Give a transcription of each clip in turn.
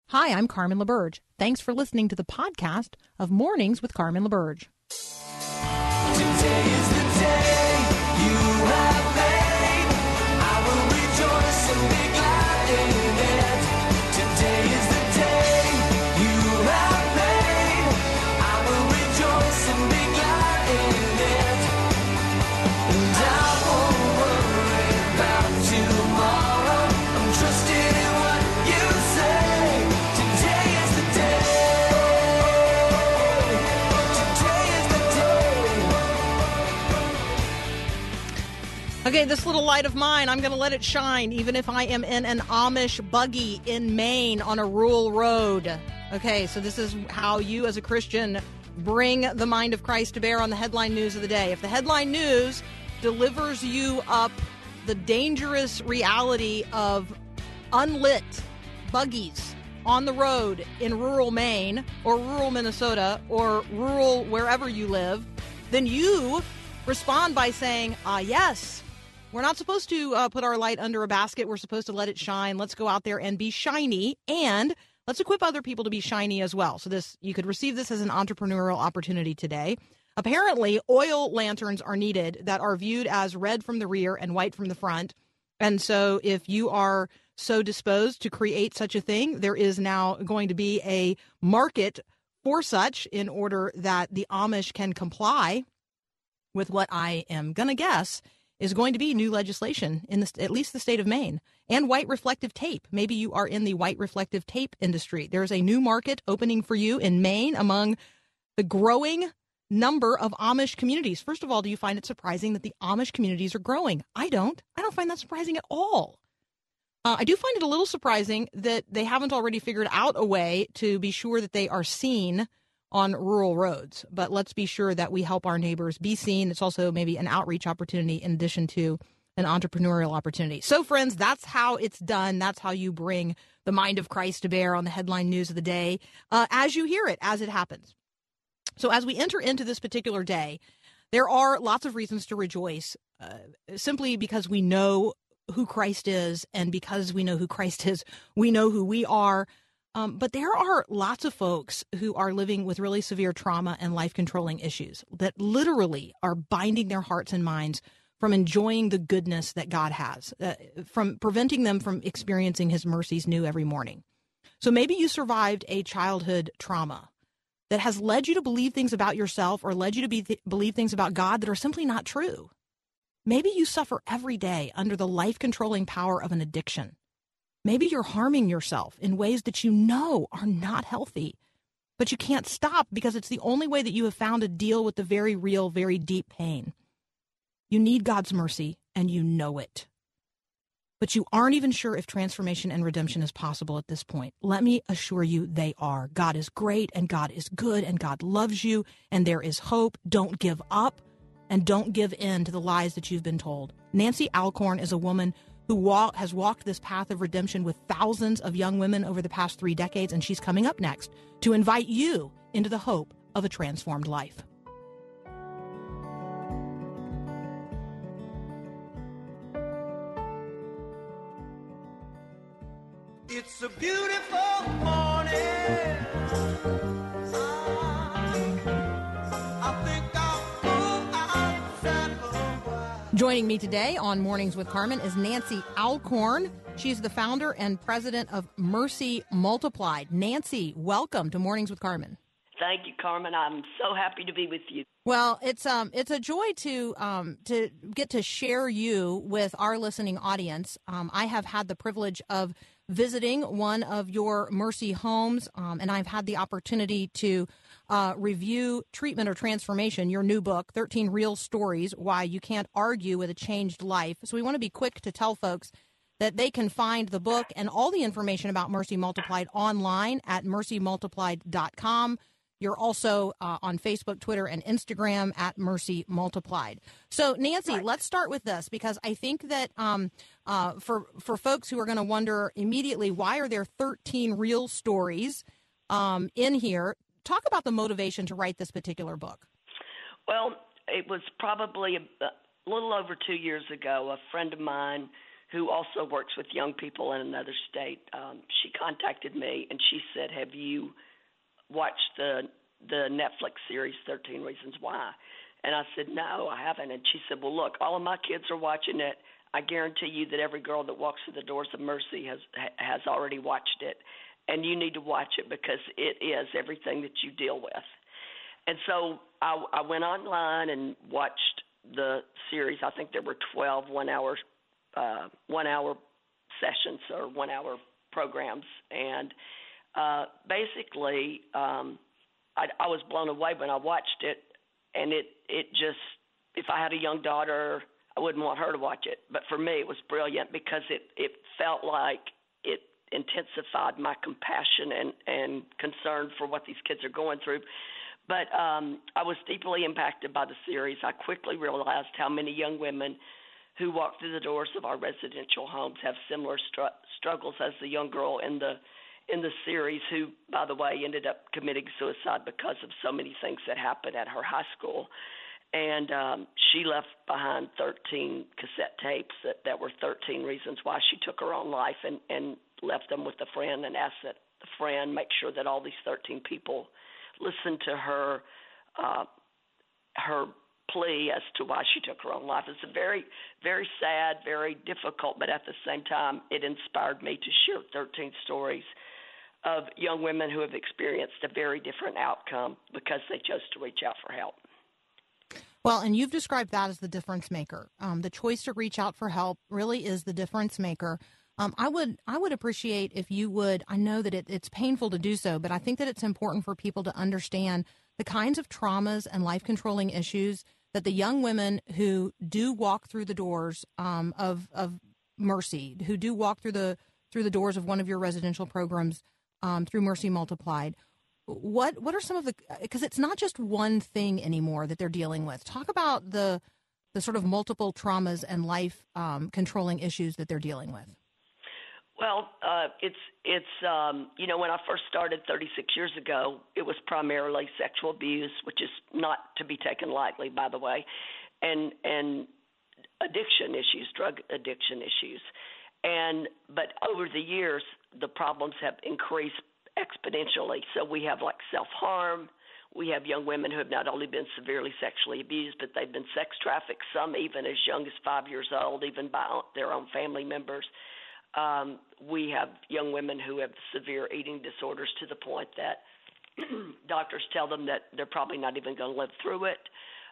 Hi, I'm Carmen LaBerge. Thanks for listening to the podcast of Mornings with Carmen LaBerge. Today is the day you have made. I will rejoice and be glad in it. Today is the day you have made. I will rejoice and be glad in it. And I won't worry about tomorrow. I'm trusting in what you say. Today is the day. Today is the day. Okay, this little light of mine, I'm going to let it shine, even if I am in an Amish buggy in Maine on a rural road. Okay, so this is how you as a Christian bring the mind of Christ to bear on the headline news of the day. If the headline news delivers you up the dangerous reality of unlit buggies on the road in rural Maine or rural Minnesota or rural wherever you live, then you respond by saying, yes, we're not supposed to put our light under a basket. We're supposed to let it shine. Let's go out there and be shiny, and let's equip other people to be shiny as well. So this, you could receive this as an entrepreneurial opportunity today. Apparently, oil lanterns are needed that are viewed as red from the rear and white from the front. And so if you are so disposed to create such a thing, there is now going to be a market for such in order that the Amish can comply with what I am going to guess is going to be new legislation in at least the state of Maine. And white reflective tape. Maybe you are in the white reflective tape industry. There's a new market opening for you in Maine among the growing number of Amish communities. First of all, do you find it surprising that the Amish communities are growing? I don't find that surprising at all. I do find it a little surprising that they haven't already figured out a way to be sure that they are seen on rural roads. But let's be sure that we help our neighbors be seen. It's also maybe an outreach opportunity in addition to an entrepreneurial opportunity. So, friends, that's how it's done. That's how you bring the mind of Christ to bear on the headline news of the day as you hear it, as it happens. So as we enter into this particular day, there are lots of reasons to rejoice simply because we know who Christ is, and because we know who Christ is, we know who we are. But there are lots of folks who are living with really severe trauma and life-controlling issues that literally are binding their hearts and minds from enjoying the goodness that God has, from preventing them from experiencing his mercies new every morning. So maybe you survived a childhood trauma that has led you to believe things about yourself or led you to believe things about God that are simply not true. Maybe you suffer every day under the life-controlling power of an addiction. Maybe you're harming yourself in ways that you know are not healthy, but you can't stop because it's the only way that you have found to deal with the very real, very deep pain. You need God's mercy, and you know it. But you aren't even sure if transformation and redemption is possible at this point. Let me assure you they are. God is great, and God is good, and God loves you, and there is hope. Don't give up, and don't give in to the lies that you've been told. Nancy Alcorn is a woman who has walked this path of redemption with thousands of young women over the past 3 decades, and she's coming up next to invite you into the hope of a transformed life. It's a beautiful morning. I think I'll go outside for a while. Joining me today on Mornings with Carmen is Nancy Alcorn. She's the founder and president of Mercy Multiplied. Nancy, welcome to Mornings with Carmen. Thank you, Carmen. I'm so happy to be with you. Well, it's a joy to get to share you with our listening audience. I have had the privilege of visiting one of your Mercy homes, and I've had the opportunity to review Treatment or Transformation, your new book, 13 Real Stories, Why You Can't Argue with a Changed Life. So we want to be quick to tell folks that they can find the book and all the information about Mercy Multiplied online at mercymultiplied.com. You're also on Facebook, Twitter, and Instagram at Mercy Multiplied. So, Nancy, let's start with this, because I think that for folks who are going to wonder immediately, why are there 13 real stories in here? Talk about the motivation to write this particular book. Well, it was probably a little over 2 years ago. A friend of mine who also works with young people in another state. She contacted me and she said, "Have you watched the Netflix series 13 Reasons Why?" And I said, "No, I haven't." And she said, "Well, look, all of my kids are watching it. I guarantee you that every girl that walks through the doors of Mercy has already watched it, and you need to watch it because it is everything that you deal with." And so I went online and watched the series. I think there were 12 one-hour sessions or 1-hour programs, and basically I was blown away when I watched it, and it just, if I had a young daughter, I wouldn't want her to watch it. But for me, it was brilliant because it felt like it intensified my compassion and concern for what these kids are going through. But I was deeply impacted by the series. I quickly realized how many young women who walk through the doors of our residential homes have similar struggles as the young girl in the series, who, by the way, ended up committing suicide because of so many things that happened at her high school. And she left behind 13 cassette tapes that were 13 reasons why she took her own life, and left them with a friend and asked that the friend make sure that all these 13 people listened to her plea as to why she took her own life. It's a very, very sad, very difficult, but at the same time, it inspired me to share 13 stories of young women who have experienced a very different outcome because they chose to reach out for help. Well, and you've described that as the difference maker. The choice to reach out for help really is the difference maker. I would appreciate if you would, I know that it's painful to do so, but I think that it's important for people to understand the kinds of traumas and life-controlling issues that the young women who do walk through the doors of Mercy, who do walk through the doors of one of your residential programs through Mercy Multiplied, what are some of the, because it's not just one thing anymore that they're dealing with. Talk about the sort of multiple traumas and life controlling issues that they're dealing with. Well, when I first started 36 years ago, it was primarily sexual abuse, which is not to be taken lightly, by the way, and addiction issues, drug addiction issues. But over the years, the problems have increased exponentially. So we have like self-harm. We have young women who have not only been severely sexually abused, but they've been sex trafficked, some even as young as 5 years old, even by their own family members. We have young women who have severe eating disorders to the point that doctors tell them that they're probably not even going to live through it.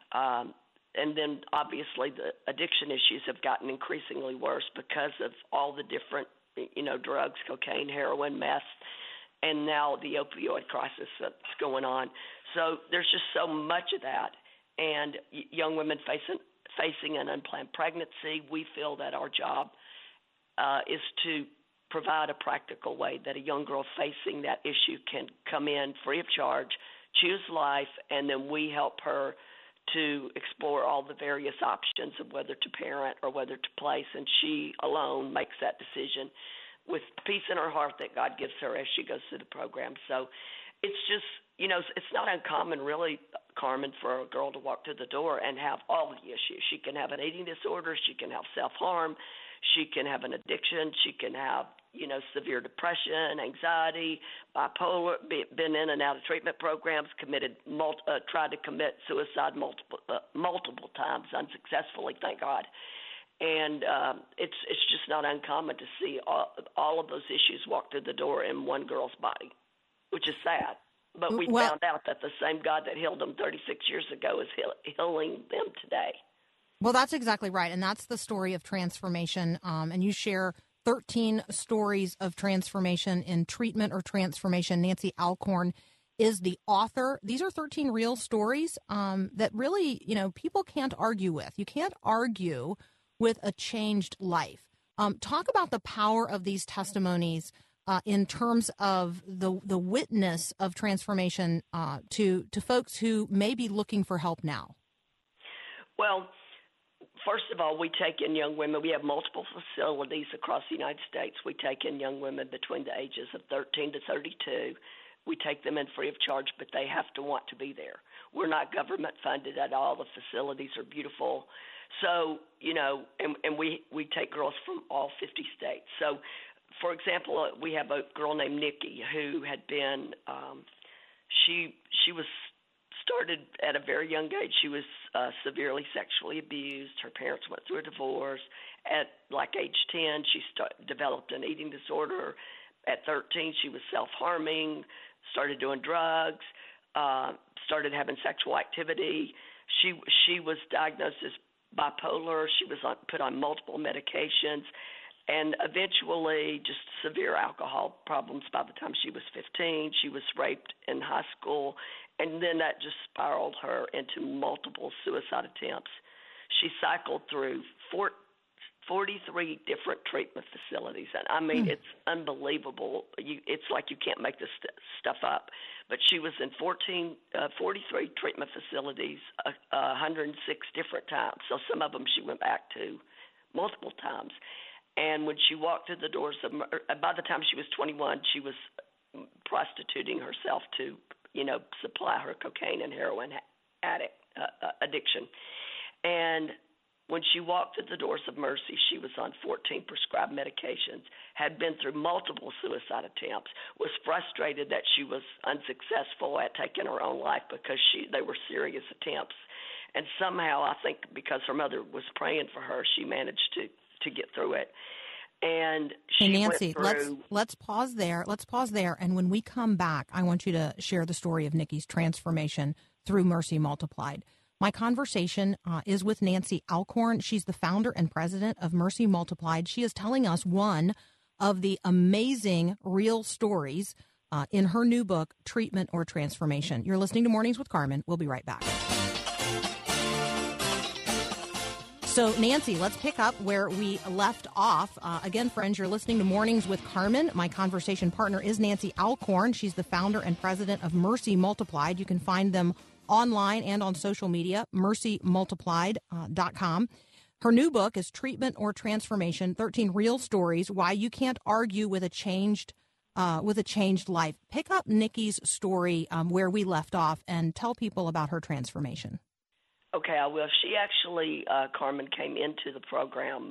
And then obviously the addiction issues have gotten increasingly worse because of all the different, drugs, cocaine, heroin, meth, and now the opioid crisis that's going on. So there's just so much of that. And young women facing an unplanned pregnancy, we feel that our job is to provide a practical way that a young girl facing that issue can come in free of charge, choose life, and then we help her to explore all the various options of whether to parent or whether to place, and she alone makes that decision with peace in her heart that God gives her as she goes through the program. So it's just, it's not uncommon really, Carmen, for a girl to walk through the door and have all the issues. She can have an eating disorder, she can have self-harm, she can have an addiction, she can have, severe depression, anxiety, bipolar, been in and out of treatment programs, tried to commit suicide multiple times unsuccessfully, thank God. And it's just not uncommon to see all of those issues walk through the door in one girl's body, which is sad. But we found out that the same God that healed them 36 years ago is healing them today. Well, that's exactly right. And that's the story of transformation. And you share 13 stories of transformation in treatment or transformation. Nancy Alcorn is the author. These are 13 real stories that really, people can't argue with. You can't argue with a changed life. Talk about the power of these testimonies in terms of the witness of transformation to folks who may be looking for help now. Well, first of all, we take in young women. We have multiple facilities across the United States. We take in young women between the ages of 13 to 32. We take them in free of charge, but they have to want to be there. We're not government funded at all. The facilities are beautiful. So, and we take girls from all 50 states. So, for example, we have a girl named Nikki who had been, she was started at a very young age. She was severely sexually abused. Her parents went through a divorce. At like age 10, she developed an eating disorder. At 13, she was self-harming, started doing drugs, started having sexual activity. She was diagnosed as bipolar. She was put on multiple medications, and eventually just severe alcohol problems by the time she was 15. She was raped in high school, and then that just spiraled her into multiple suicide attempts. She cycled through 43 different treatment facilities, and I mean, it's unbelievable. It's like you can't make this stuff up. But she was in 43 treatment facilities 106 different times. So some of them she went back to multiple times. And when she walked through the doors by the time she was 21, she was prostituting herself to, supply her cocaine and heroin addiction. And when she walked through the doors of Mercy, she was on 14 prescribed medications, had been through multiple suicide attempts, was frustrated that she was unsuccessful at taking her own life because they were serious attempts. And somehow, I think because her mother was praying for her, she managed to get through it. And she Nancy, went through. let's pause there. And when we come back, I want you to share the story of Nikki's transformation through Mercy Multiplied. My conversation is with Nancy Alcorn. She's the founder and president of Mercy Multiplied. She is telling us one of the amazing real stories in her new book, Treatment or Transformation. You're listening to Mornings with Carmen. We'll be right back. So, Nancy, let's pick up where we left off. Again, friends, you're listening to Mornings with Carmen. My conversation partner is Nancy Alcorn. She's the founder and president of Mercy Multiplied. You can find them online and on social media, mercymultiplied.com. Her new book is Treatment or Transformation, 13 Real Stories, Why You Can't Argue with a Changed Life. Pick up Nikki's story where we left off and tell people about her transformation. Okay, I will. She actually, Carmen, came into the program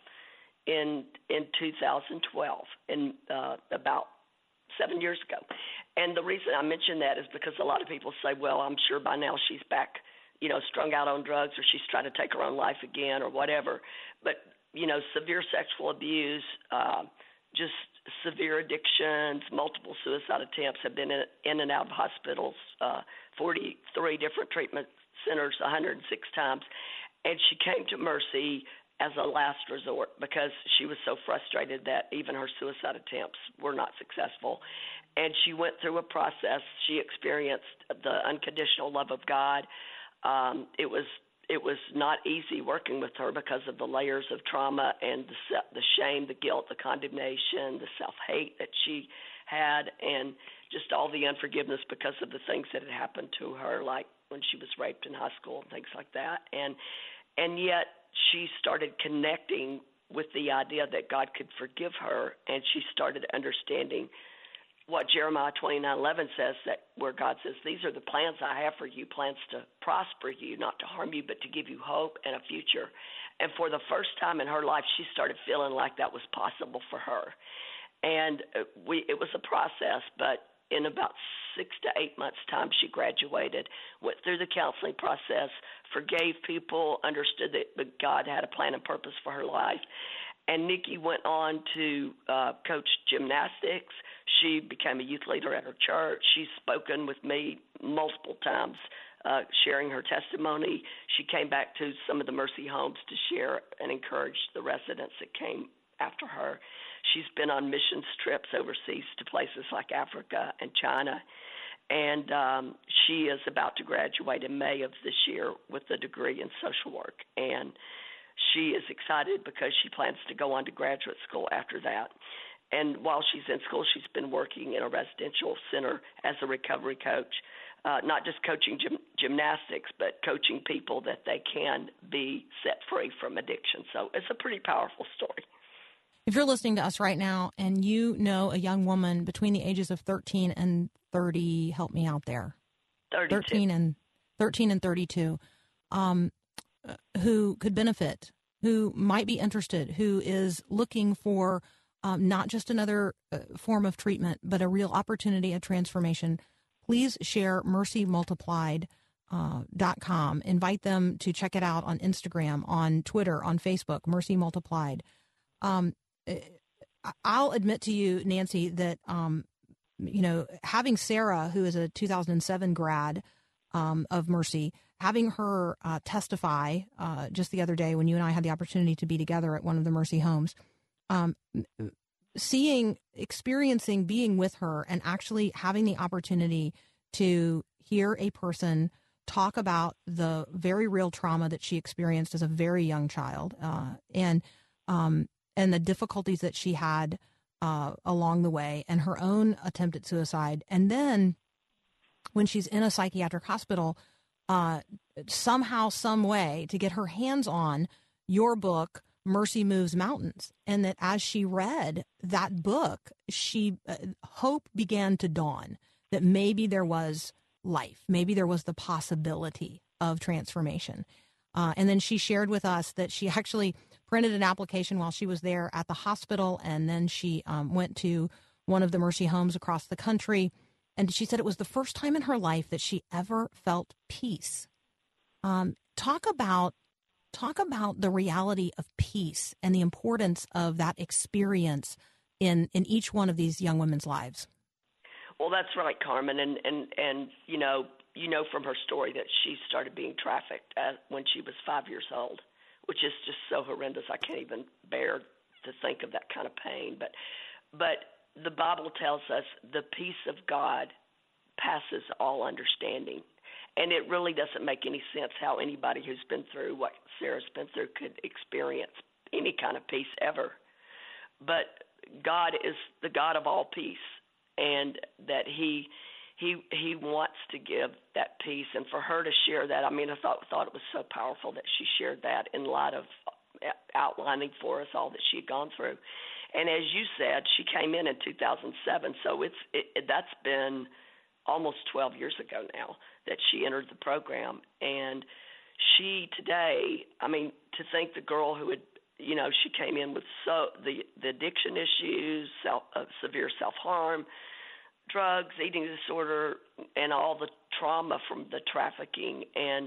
in 2012, about 7 years ago. And the reason I mention that is because a lot of people say, well, I'm sure by now she's back, strung out on drugs, or she's trying to take her own life again or whatever. But, severe sexual abuse, just severe addictions, multiple suicide attempts, have been in and out of hospitals, 43 different treatment centers 106 times. And she came to Mercy as a last resort because she was so frustrated that even her suicide attempts were not successful. And she went through a process. She experienced the unconditional love of God. It was not easy working with her because of the layers of trauma and the shame, the guilt, the condemnation, the self-hate that she had, and just all the unforgiveness because of the things that had happened to her, like when she was raped in high school and things like that. And yet she started connecting with the idea that God could forgive her, and she started understanding what Jeremiah 29:11 says, that where God says, these are the plans I have for you, plans to prosper you, not to harm you, but to give you hope and a future. And for the first time in her life, she started feeling like that was possible for her. And it was a process, but in about 6 to 8 months' time, she graduated, went through the counseling process, forgave people, understood that God had a plan and purpose for her life. And Nikki went on to coach gymnastics. She became a youth leader at her church. She's spoken with me multiple times, sharing her testimony. She came back to some of the Mercy homes to share and encourage the residents that came after her. She's been on missions trips overseas to places like Africa and China. And she is about to graduate in May of this year with a degree in social work. And she is excited because she plans to go on to graduate school after that. And while she's in school, she's been working in a residential center as a recovery coach, not just coaching gymnastics, but coaching people that they can be set free from addiction. So it's a pretty powerful story. If you're listening to us right now and you know a young woman between the ages of 13 and 30, help me out there. 32. 13 and 32, who could benefit, who might be interested, who is looking for not just another form of treatment, but a real opportunity, a transformation, please share mercymultiplied.com. Invite them to check it out on Instagram, on Twitter, on Facebook, Mercy Multiplied. I'll admit to you, Nancy, that, having Sarah, who is a 2007 grad of Mercy, having her testify just the other day when you and I had the opportunity to be together at one of the Mercy homes, experiencing being with her and actually having the opportunity to hear a person talk about the very real trauma that she experienced as a very young child, and the difficulties that she had along the way, and her own attempt at suicide. And then when she's in a psychiatric hospital, somehow, some way, to get her hands on your book, Mercy Moves Mountains. And that as she read that book, hope began to dawn that maybe there was life, maybe there was the possibility of transformation. And then she shared with us that she actually printed an application while she was there at the hospital, and then she went to one of the Mercy homes across the country, and she said it was the first time in her life that she ever felt peace. Talk about the reality of peace and the importance of that experience in each one of these young women's lives. Well, that's right, Carmen, and you know from her story that she started being trafficked when she was 5 years old, which is just so horrendous. I can't even bear to think of that kind of pain. But the Bible tells us the peace of God passes all understanding. And it really doesn't make any sense how anybody who's been through what Sarah's been through could experience any kind of peace ever. But God is the God of all peace, and that He wants to give that peace. And for her to share that, I mean, I thought it was so powerful that she shared that in light of outlining for us all that she had gone through. And as you said, she came in 2007, so that's been almost 12 years ago now that she entered the program. And she today, I mean, to think the girl who had, she came in with the addiction issues, severe self-harm, drugs, eating disorder, and all the trauma from the trafficking. And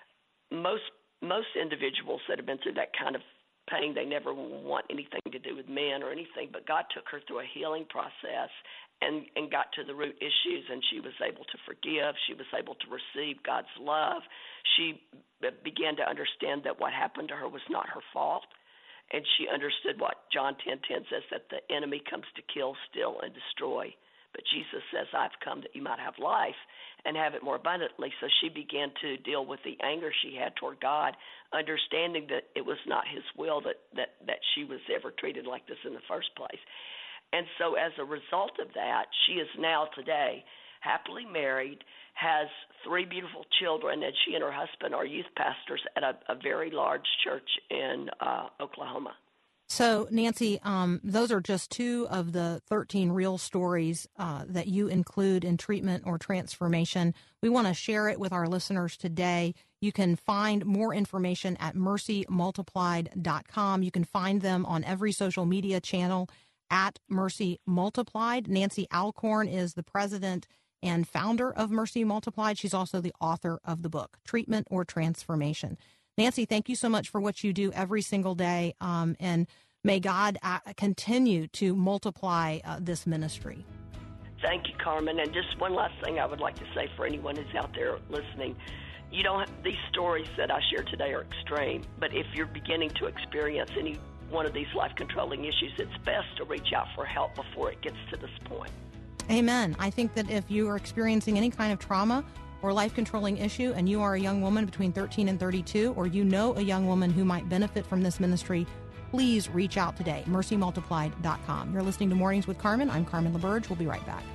most individuals that have been through that kind of pain, they never want anything to do with men or anything, but God took her through a healing process and got to the root issues, and she was able to forgive. She was able to receive God's love. She began to understand that what happened to her was not her fault, and she understood what John 10:10 says, that the enemy comes to kill, steal, and destroy. But Jesus says, I've come that you might have life and have it more abundantly. So she began to deal with the anger she had toward God, understanding that it was not his will that she was ever treated like this in the first place. And so as a result of that, she is now today happily married, has 3 beautiful children, and she and her husband are youth pastors at a very large church in Oklahoma. So, Nancy, those are just 2 of the 13 real stories that you include in treatment or transformation. We want to share it with our listeners today. You can find more information at mercymultiplied.com. You can find them on every social media channel at Mercy Multiplied. Nancy Alcorn is the president and founder of Mercy Multiplied. She's also the author of the book, Treatment or Transformation. Nancy, thank you so much for what you do every single day, and may God continue to multiply this ministry. Thank you, Carmen. And just one last thing I would like to say for anyone who's out there listening. These stories that I share today are extreme, but if you're beginning to experience any one of these life-controlling issues, it's best to reach out for help before it gets to this point. Amen. I think that if you are experiencing any kind of trauma or life-controlling issue, and you are a young woman between 13 and 32, or you know a young woman who might benefit from this ministry, please reach out today, mercymultiplied.com. You're listening to Mornings with Carmen. I'm Carmen LaBerge. We'll be right back.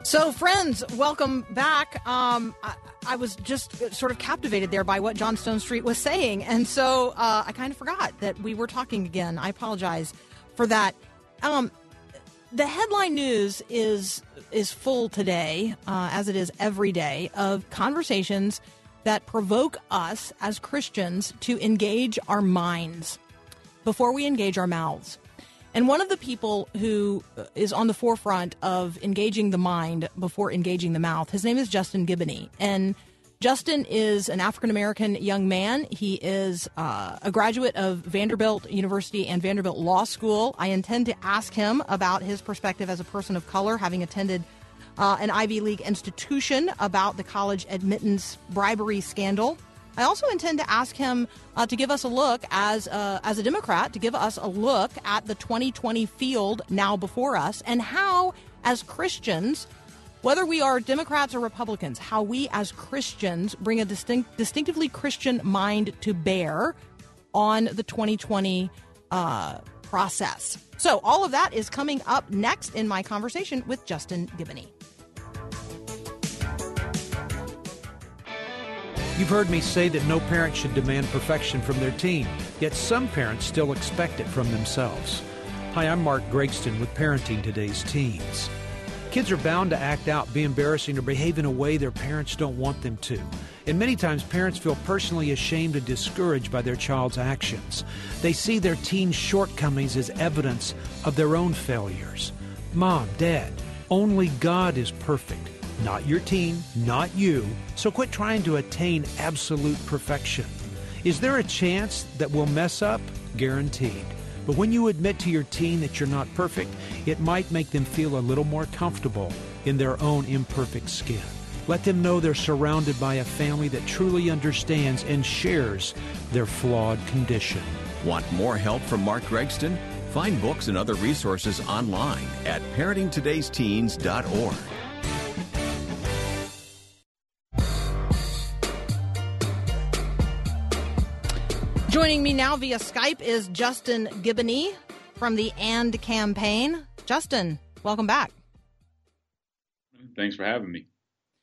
So, friends, welcome back. I was just sort of captivated there by what John Stonestreet was saying, and so I kind of forgot that we were talking again. I apologize for that. The headline news is full today, as it is every day, of conversations that provoke us as Christians to engage our minds before we engage our mouths. And one of the people who is on the forefront of engaging the mind before engaging the mouth, his name is Justin Giboney. And Justin is an African-American young man. He is a graduate of Vanderbilt University and Vanderbilt Law School. I intend to ask him about his perspective as a person of color, having attended an Ivy League institution, about the college admittance bribery scandal. I also intend to ask him to give us a look, as a Democrat, to give us a look at the 2020 field now before us, and how, as Christians, whether we are Democrats or Republicans, how we as Christians bring a distinctively Christian mind to bear on the 2020 process. So all of that is coming up next in my conversation with Justin Giboney. You've heard me say that no parent should demand perfection from their teen, yet some parents still expect it from themselves. Hi, I'm Mark Gregston with Parenting Today's Teens. Kids are bound to act out, be embarrassing, or behave in a way their parents don't want them to. And many times parents feel personally ashamed and discouraged by their child's actions. They see their teen's shortcomings as evidence of their own failures. Mom, Dad, only God is perfect. Not your teen, not you. So quit trying to attain absolute perfection. Is there a chance that we'll mess up? Guaranteed. But when you admit to your teen that you're not perfect, it might make them feel a little more comfortable in their own imperfect skin. Let them know they're surrounded by a family that truly understands and shares their flawed condition. Want more help from Mark Gregston? Find books and other resources online at parentingtodaysteens.org. Joining me now via Skype is Justin Giboney from the AND campaign. Justin, welcome back. Thanks for having me.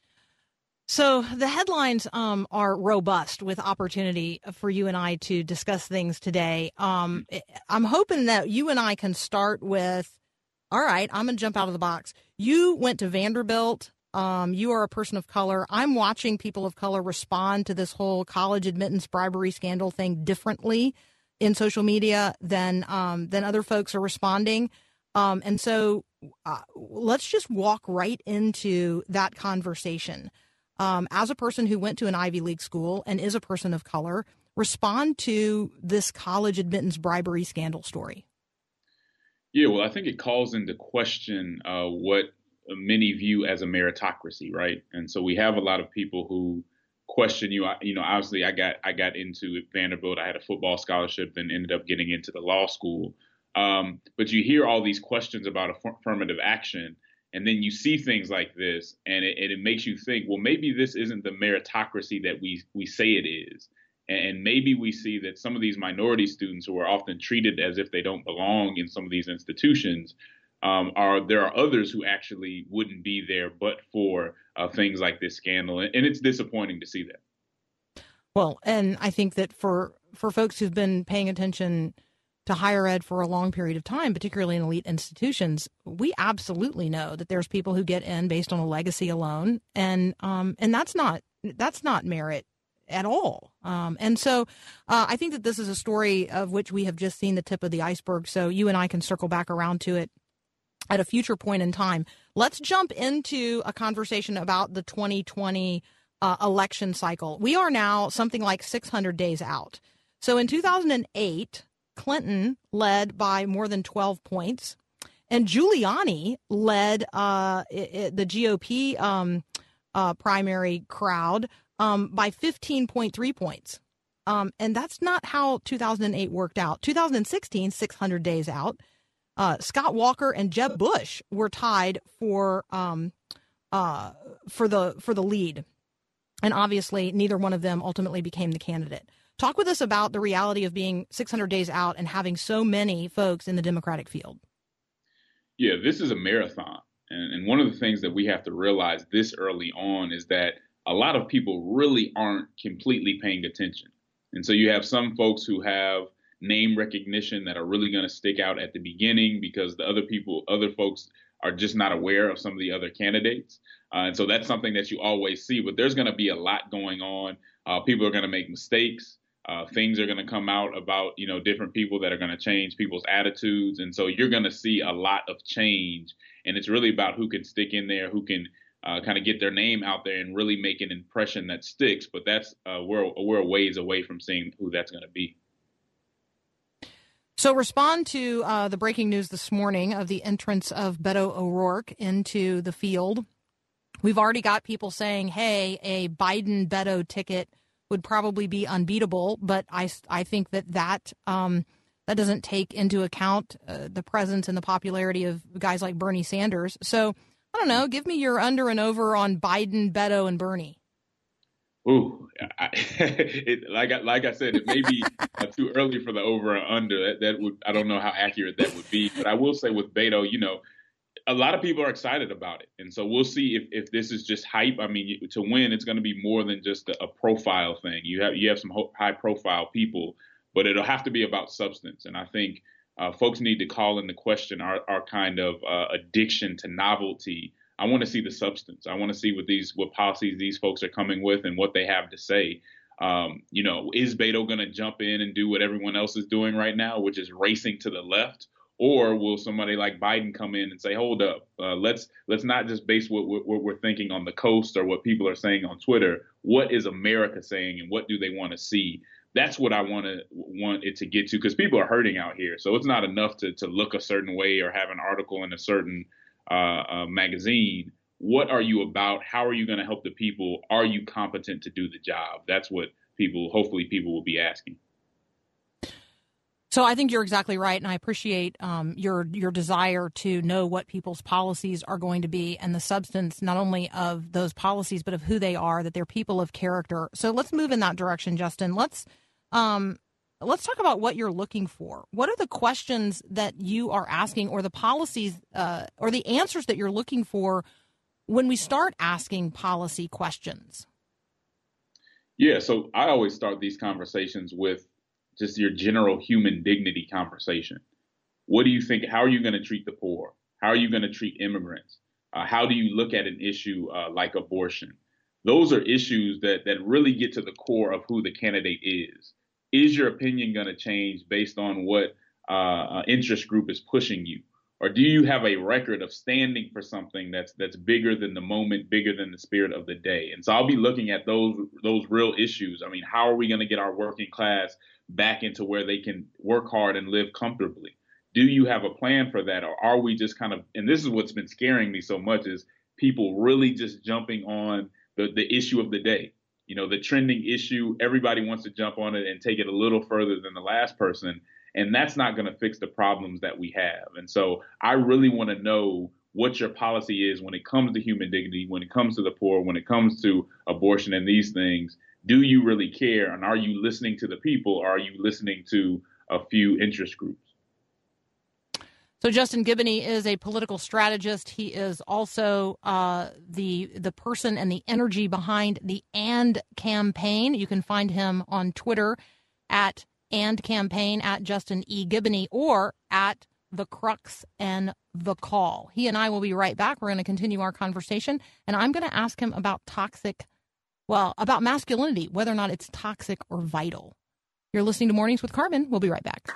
So the headlines are robust with opportunity for you and I to discuss things today. I'm hoping that you and I can start with, all right, I'm going to jump out of the box. You went to Vanderbilt. You are a person of color. I'm watching people of color respond to this whole college admittance bribery scandal thing differently in social media than other folks are responding. And so let's just walk right into that conversation. As a person who went to an Ivy League school and is a person of color, respond to this college admittance bribery scandal story. Yeah, well, I think it calls into question what many view as a meritocracy, right? And so we have a lot of people who question obviously I got into Vanderbilt. I had a football scholarship and ended up getting into the law school. But you hear all these questions about affirmative action, and then you see things like this, and it makes you think, well, maybe this isn't the meritocracy that we say it is. And maybe we see that some of these minority students who are often treated as if they don't belong in some of these institutions, there are others who actually wouldn't be there but for things like this scandal. And it's disappointing to see that. Well, and I think that for folks who've been paying attention to higher ed for a long period of time, particularly in elite institutions, we absolutely know that there's people who get in based on a legacy alone. And that's not merit at all. And so I think that this is a story of which we have just seen the tip of the iceberg. So you and I can circle back around to it at a future point in time. Let's jump into a conversation about the 2020 election cycle. We are now something like 600 days out. So in 2008, Clinton led by more than 12 points, and Giuliani led the GOP primary crowd by 15.3 points. And that's not how 2008 worked out. 2016, 600 days out, Scott Walker and Jeb Bush were tied for the lead, and obviously neither one of them ultimately became the candidate. Talk with us about the reality of being 600 days out and having so many folks in the Democratic field. Yeah, this is a marathon. And one of the things that we have to realize this early on is that a lot of people really aren't completely paying attention. And so you have some folks who have name recognition that are really going to stick out at the beginning because the other folks are just not aware of some of the other candidates. And so that's something that you always see. But there's going to be a lot going on. People are going to make mistakes. Things are going to come out about, different people that are going to change people's attitudes. And so you're going to see a lot of change. And it's really about who can stick in there, who can kind of get their name out there and really make an impression that sticks. But that's we're a ways away from seeing who that's going to be. So respond to the breaking news this morning of the entrance of Beto O'Rourke into the field. We've already got people saying, hey, a Biden-Beto ticket would probably be unbeatable, but I think that doesn't take into account the presence and the popularity of guys like Bernie Sanders. So, I don't know, give me your under and over on Biden, Beto, and Bernie. Ooh, like I said, it may be too early for the over or under. That would, I don't know how accurate that would be, but I will say with Beto, a lot of people are excited about it, and so we'll see if this is just hype. I mean, to win, it's going to be more than just a profile thing. You have some high profile people, but it'll have to be about substance. And I think folks need to call into question our kind of addiction to novelty. I want to see the substance. I want to see what policies these folks are coming with and what they have to say. Is Beto going to jump in and do what everyone else is doing right now, which is racing to the left? Or will somebody like Biden come in and say, hold up, let's not just base what we're thinking on the coast or what people are saying on Twitter. What is America saying and what do they want to see? That's what I want it to get to, because people are hurting out here. So it's not enough to look a certain way or have an article in a certain magazine. What are you about? How are you going to help the people? Are you competent to do the job? That's what hopefully people will be asking. So I think you're exactly right, and I appreciate your desire to know what people's policies are going to be and the substance not only of those policies but of who they are, that they're people of character. So let's move in that direction, Justin. Let's talk about what you're looking for. What are the questions that you are asking, or the policies or the answers that you're looking for when we start asking policy questions? Yeah, so I always start these conversations with just your general human dignity conversation. What do you think? How are you going to treat the poor? How are you going to treat immigrants? How do you look at an issue like abortion? Those are issues that really get to the core of who the candidate is. Is your opinion going to change based on what interest group is pushing you? Or do you have a record of standing for something that's bigger than the moment, bigger than the spirit of the day? And so I'll be looking at those real issues. I mean, how are we going to get our working class back into where they can work hard and live comfortably? Do you have a plan for that? Or are we just kind of, and this is what's been scaring me so much, is people really just jumping on the issue of the day. The trending issue, everybody wants to jump on it and take it a little further than the last person. And that's not going to fix the problems that we have. And so I really want to know what your policy is when it comes to human dignity, when it comes to the poor, when it comes to abortion and these things. Do you really care? And are you listening to the people? Or are you listening to a few interest groups? So Justin Giboney is a political strategist. He is also the person and the energy behind the AND campaign. You can find him on Twitter at AND campaign, at Justin E. Giboney, or at The Crux and The Call. He and I will be right back. We're going to continue our conversation, and I'm going to ask him about about masculinity, whether or not it's toxic or vital. You're listening to Mornings with Carmen. We'll be right back.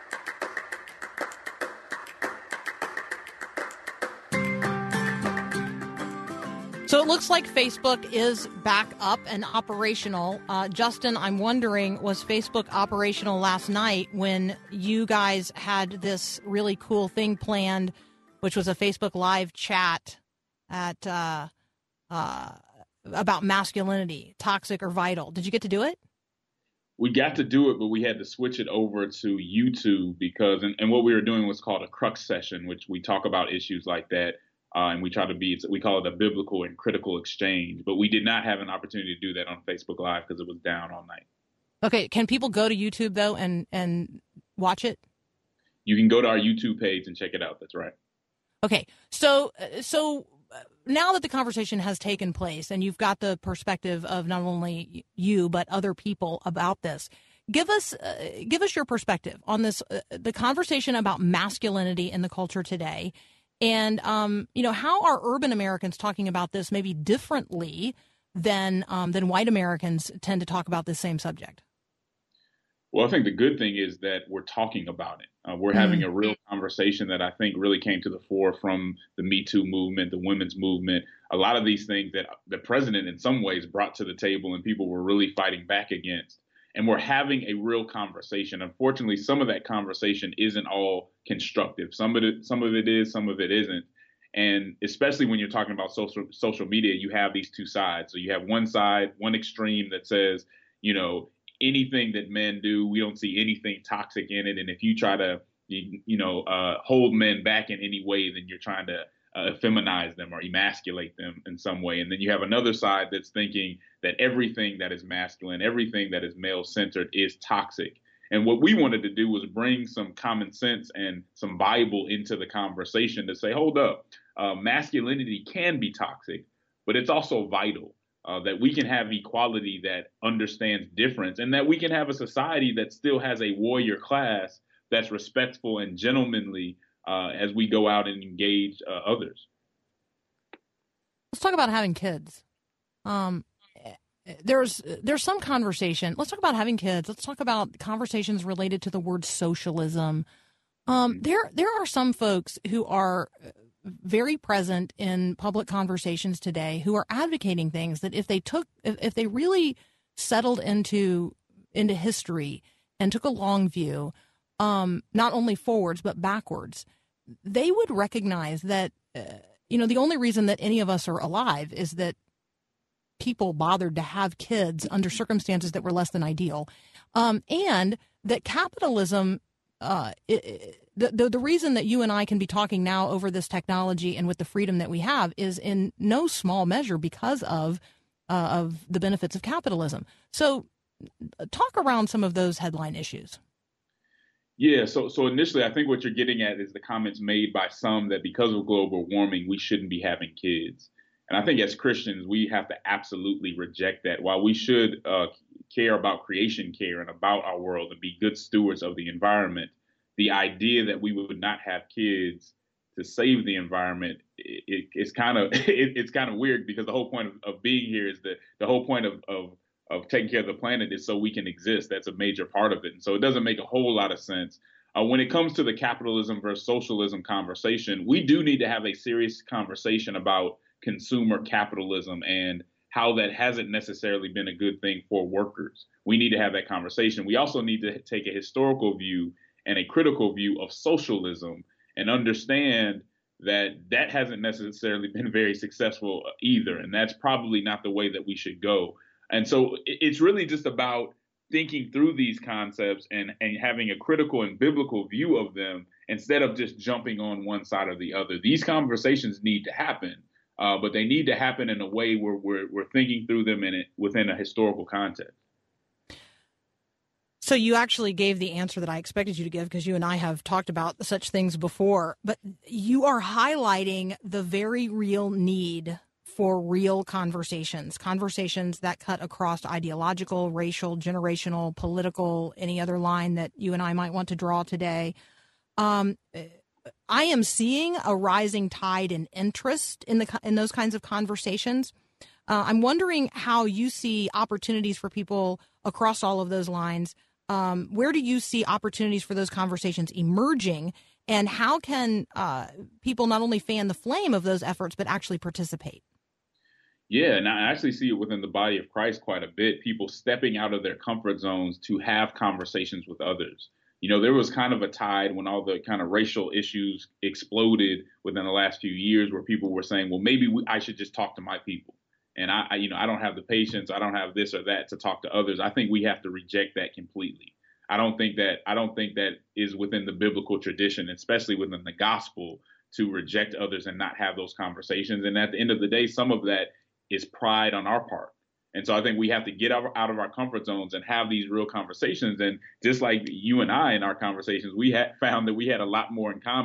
So it looks like Facebook is back up and operational. Justin, I'm wondering, was Facebook operational last night when you guys had this really cool thing planned, which was a Facebook Live chat about masculinity, toxic or vital? Did you get to do it? We got to do it, but we had to switch it over to YouTube because, and what we were doing was called a crux session, which we talk about issues like that. And we call it a biblical and critical exchange, but we did not have an opportunity to do that on Facebook Live because it was down all night. Okay. Can people go to YouTube though and watch it? You can go to our YouTube page and check it out. That's right. Okay, so now that the conversation has taken place and you've got the perspective of not only you but other people about this, give us your perspective on this, the conversation about masculinity in the culture today, and how are urban Americans talking about this maybe differently than white Americans tend to talk about this same subject. Well, I think the good thing is that we're talking about it. We're having a real conversation that I think really came to the fore from the Me Too movement, the women's movement, a lot of these things that the president in some ways brought to the table and people were really fighting back against. And we're having a real conversation. Unfortunately, some of that conversation isn't all constructive. Some of it is, some of it isn't. And especially when you're talking about social media, you have these two sides. So you have one side, one extreme that says, anything that men do, we don't see anything toxic in it. And if you try to, hold men back in any way, then you're trying to feminize them or emasculate them in some way. And then you have another side that's thinking that everything that is masculine, everything that is male-centered is toxic. And what we wanted to do was bring some common sense and some Bible into the conversation to say, hold up, masculinity can be toxic, but it's also vital. That we can have equality that understands difference, and that we can have a society that still has a warrior class that's respectful and gentlemanly as we go out and engage others. Let's talk about having kids. There's some conversation. Let's talk about having kids. Let's talk about conversations related to the word socialism. There are some folks who are very present in public conversations today who are advocating things that if they really settled into history and took a long view, not only forwards but backwards, they would recognize that the only reason that any of us are alive is that people bothered to have kids under circumstances that were less than ideal, and that capitalism. The reason that you and I can be talking now over this technology and with the freedom that we have is in no small measure because of the benefits of capitalism. So talk around some of those headline issues. Yeah, so initially, I think what you're getting at is the comments made by some that because of global warming, we shouldn't be having kids. And I think as Christians, we have to absolutely reject that. While we should care about creation care and about our world and be good stewards of the environment, the idea that we would not have kids to save the environment, it's kind of weird, because the whole point of being here is that the whole point of taking care of the planet is so we can exist. That's a major part of it. And so it doesn't make a whole lot of sense. When it comes to the capitalism versus socialism conversation, we do need to have a serious conversation about consumer capitalism and how that hasn't necessarily been a good thing for workers. We need to have that conversation. We also need to take a historical view and a critical view of socialism and understand that that hasn't necessarily been very successful either. And that's probably not the way that we should go. And so it's really just about thinking through these concepts and having a critical and biblical view of them instead of just jumping on one side or the other. These conversations need to happen, but they need to happen in a way where we're thinking through them within a historical context. So you actually gave the answer that I expected you to give, because you and I have talked about such things before, but you are highlighting the very real need for real conversations that cut across ideological, racial, generational, political, any other line that you and I might want to draw today. I am seeing a rising tide in interest in those kinds of conversations. I'm wondering how you see opportunities for people across all of those lines. Where do you see opportunities for those conversations emerging, and how can people not only fan the flame of those efforts, but actually participate? Yeah, and I actually see it within the body of Christ quite a bit, people stepping out of their comfort zones to have conversations with others. There was kind of a tide when all the kind of racial issues exploded within the last few years where people were saying, well, maybe I should just talk to my people. And I don't have the patience. I don't have this or that to talk to others. I think we have to reject that completely. I don't think that is within the biblical tradition, especially within the gospel, to reject others and not have those conversations. And at the end of the day, some of that is pride on our part. And so I think we have to get out of our comfort zones and have these real conversations. And just like you and I in our conversations, we had found that we had a lot more in common,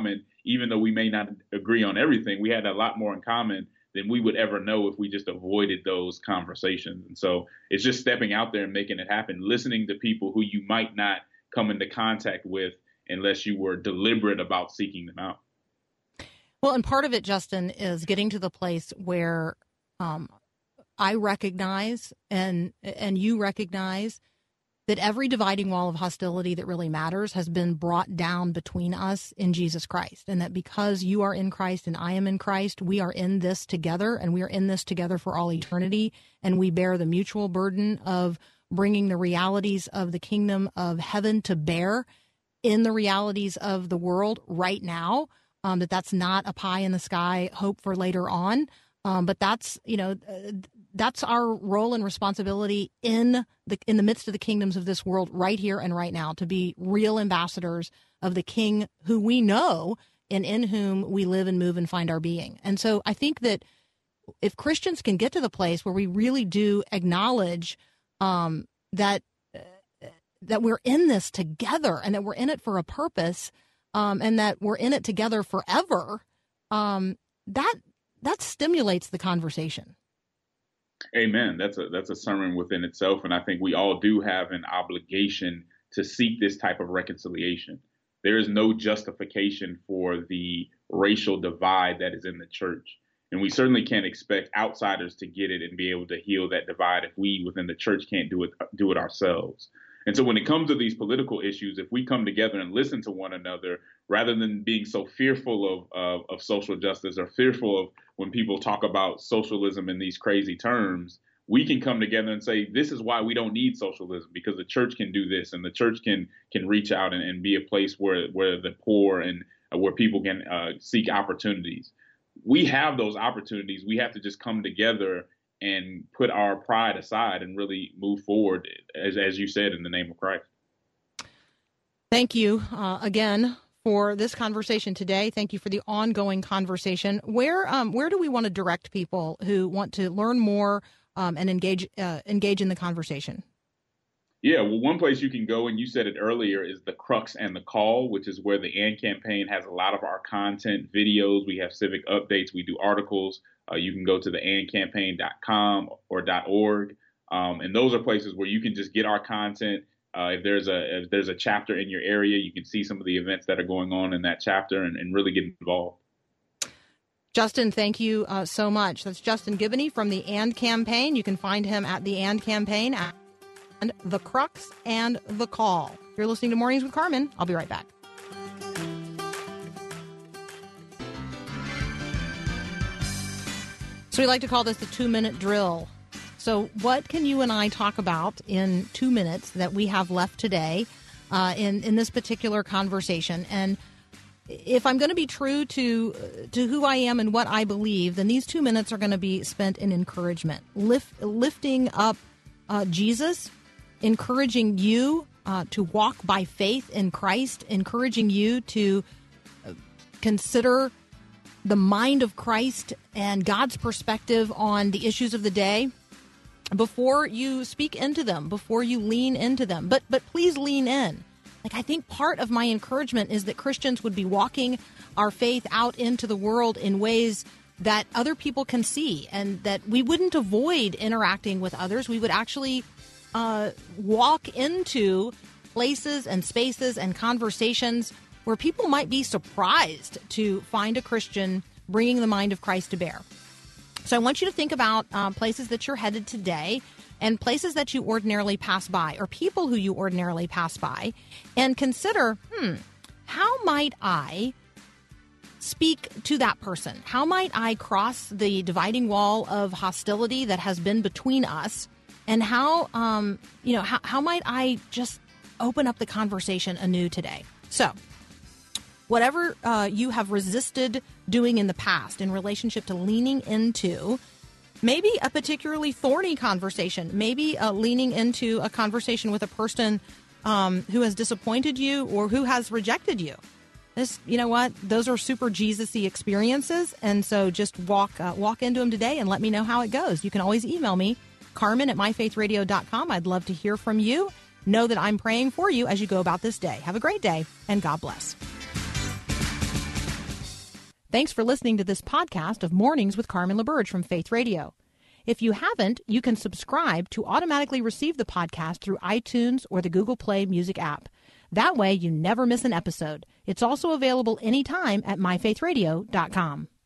even though we may not agree on everything, we had a lot more in common than we would ever know if we just avoided those conversations. And so it's just stepping out there and making it happen, listening to people who you might not come into contact with unless you were deliberate about seeking them out. Well, and part of it, Justin, is getting to the place where I recognize and you recognize that every dividing wall of hostility that really matters has been brought down between us in Jesus Christ, and that because you are in Christ and I am in Christ, we are in this together, and we are in this together for all eternity, and we bear the mutual burden of bringing the realities of the kingdom of heaven to bear in the realities of the world right now, that's not a pie in the sky hope for later on. But that's, that's our role and responsibility in the midst of the kingdoms of this world right here and right now, to be real ambassadors of the King who we know and in whom we live and move and find our being. And so I think that if Christians can get to the place where we really do acknowledge that we're in this together and that we're in it for a purpose, and that we're in it together forever, that stimulates the conversation. Amen. That's a sermon within itself. And I think we all do have an obligation to seek this type of reconciliation. There is no justification for the racial divide that is in the church. And we certainly can't expect outsiders to get it and be able to heal that divide if we within the church can't do it ourselves. And so when it comes to these political issues, if we come together and listen to one another, rather than being so fearful of social justice or fearful of when people talk about socialism in these crazy terms, we can come together and say, this is why we don't need socialism, because the church can do this, and the church can reach out and be a place where the poor and where people can seek opportunities. We have those opportunities. We have to just come together and put our pride aside and really move forward, as you said, in the name of Christ. Thank you again for this conversation today. Thank you for the ongoing conversation. Where do we want to direct people who want to learn more and engage in the conversation? Yeah, well, one place you can go, and you said it earlier, is the Crux and the Call, which is where the AND campaign has a lot of our content, videos. We have civic updates. We do articles. You can go to the andcampaign.com or .org. And those are places where you can just get our content. If there's a chapter in your area, you can see some of the events that are going on in that chapter and really get involved. Justin, thank you so much. That's Justin Giboney from the AND campaign. You can find him at the AND campaign and the Crux and the Call. You're listening to Mornings with Carmen. I'll be right back. So we like to call this the 2-minute drill. So what can you and I talk about in 2 minutes that we have left today in this particular conversation? And if I'm going to be true to who I am and what I believe, then these 2 minutes are going to be spent in encouragement, lifting up Jesus, encouraging you to walk by faith in Christ, encouraging you to consider the mind of Christ and God's perspective on the issues of the day before you speak into them, before you lean into them. But please lean in. I think part of my encouragement is that Christians would be walking our faith out into the world in ways that other people can see, and that we wouldn't avoid interacting with others. We would actually walk into places and spaces and conversations where people might be surprised to find a Christian bringing the mind of Christ to bear. So I want you to think about places that you're headed today and places that you ordinarily pass by, or people who you ordinarily pass by, and consider, how might I speak to that person? How might I cross the dividing wall of hostility that has been between us? And how might I just open up the conversation anew today? So whatever you have resisted doing in the past in relationship to leaning into maybe a particularly thorny conversation, maybe leaning into a conversation with a person who has disappointed you or who has rejected you. You know what? Those are super Jesus-y experiences. And so just walk into them today and let me know how it goes. You can always email me, Carmen@myfaithradio.com. I'd love to hear from you. Know that I'm praying for you as you go about this day. Have a great day, and God bless. Thanks for listening to this podcast of Mornings with Carmen LaBerge from Faith Radio. If you haven't, you can subscribe to automatically receive the podcast through iTunes or the Google Play Music app. That way you never miss an episode. It's also available anytime at myfaithradio.com.